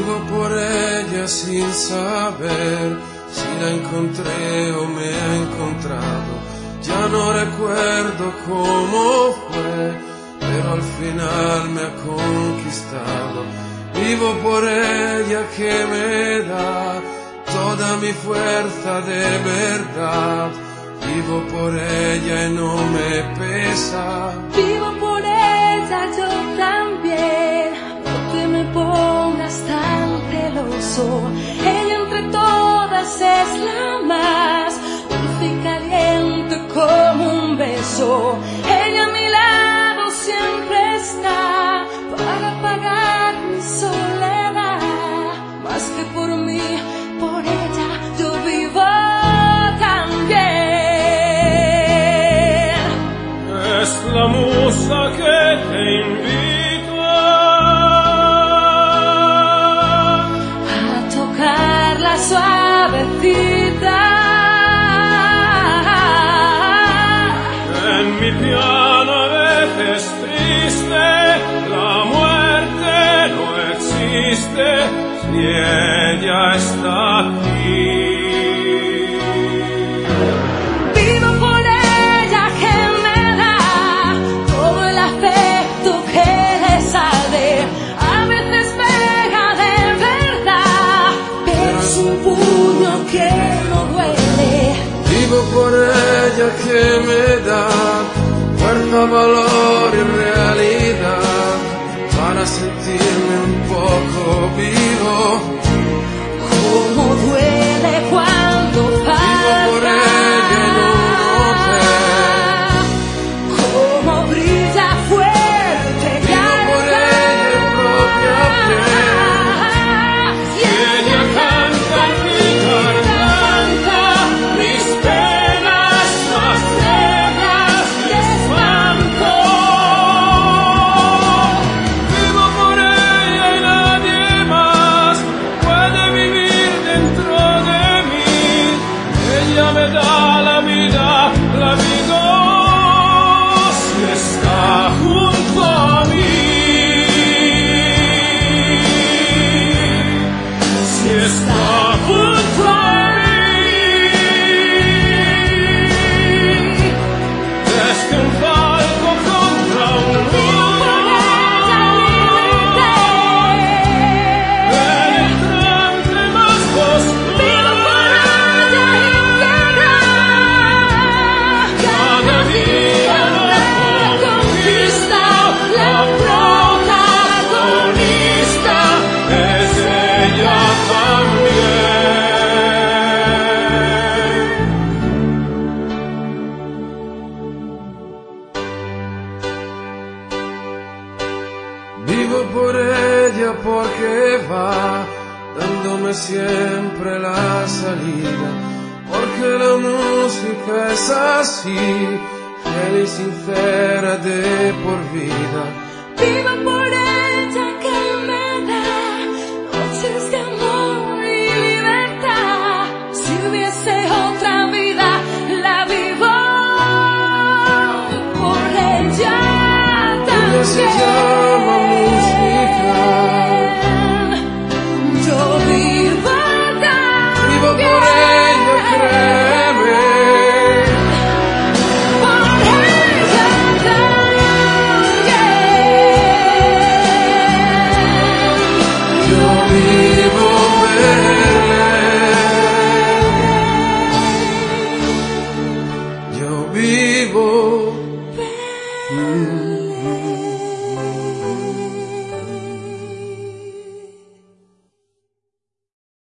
Vivo por ella sin saber si la encontré o me ha encontrado. Ya no recuerdo cómo fue, pero al final me ha conquistado. Vivo por ella que me da toda mi fuerza de verdad. Vivo por ella y no me pesa. Vivo por ella yo también, no te me pongas tan celoso. Ella entre todas es la más dulce y caliente como un beso. Ella a mi lado siempre está para apagar mi soledad. Más que por mí, por ella yo vivo también. Es la musa que te invita a tocar la suavecita. en mi piano a veces triste. La muerte no existe si ella está aquí. Vivo por ella que me da todo el afecto que le sale. A veces pega de verdad, pero es un puño que no duele. Vivo por ella que me da fuerza, valor y realidad para sentirme un poco vivo. Cómo duele cuando falta. Vivo por ella y no romper. Cómo brilla fuerte y Vivo por ella en propia piel. y ella canta en mi garganta mis penas más negras de espanto. Vivo por ella y nadie más puede vivir dentro de mí. Ella me da la vida si está junto a mí. Si está junto a mí. Desde un palco contra un muro, en el trance más oscuro, cada día la conquista, la protagonista es ella también. Vivo por ella porque va dándome siempre la salida, porque la música es así, fiel y sincera de por vida. Vivo por ella que me da noches de amor y libertad. Si hubiese otra vida, la vivo por ella Ella se también.